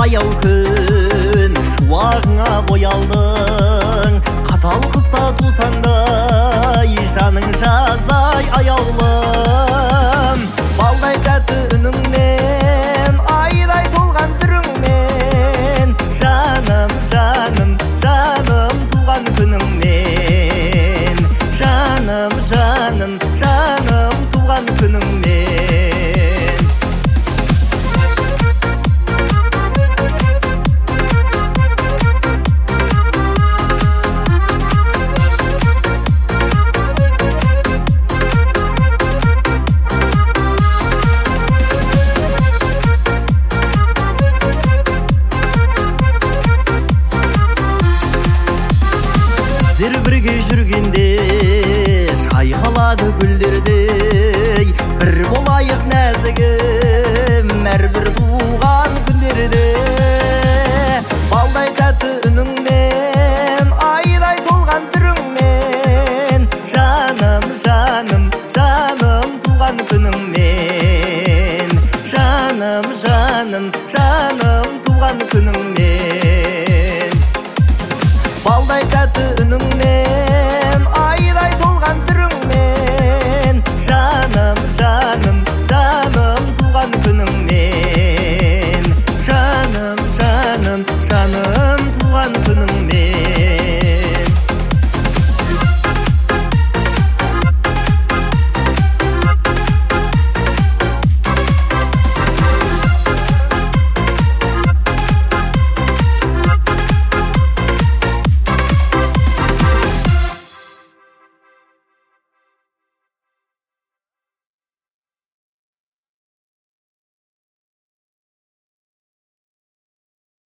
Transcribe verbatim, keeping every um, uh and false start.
баяу күн шуағыңа боялдың, қатал қыста тусаңдай жаның жаздай аяулым. Балдай тәтті үніңнен, айдай толған түріңнен, жаным, жаным, жаным туған күніңмен, жаным, жаным, жаным туған күніңмен. Сіздер бірге жүргенде шайқалады гүлдердей, бір болайық нәзігім әрбір туған күндерде. Балдай тәтті үніңнен, айдай толған түріңнен, жаным, жаным, жаным туған күніңмен, жаным, жаным, жаным туған күніңмен. Балдай тәтті үніңнен, айдай толған түріңмен, жаным, жаным, жаным туған күніңмен, жаным, жаным, жаным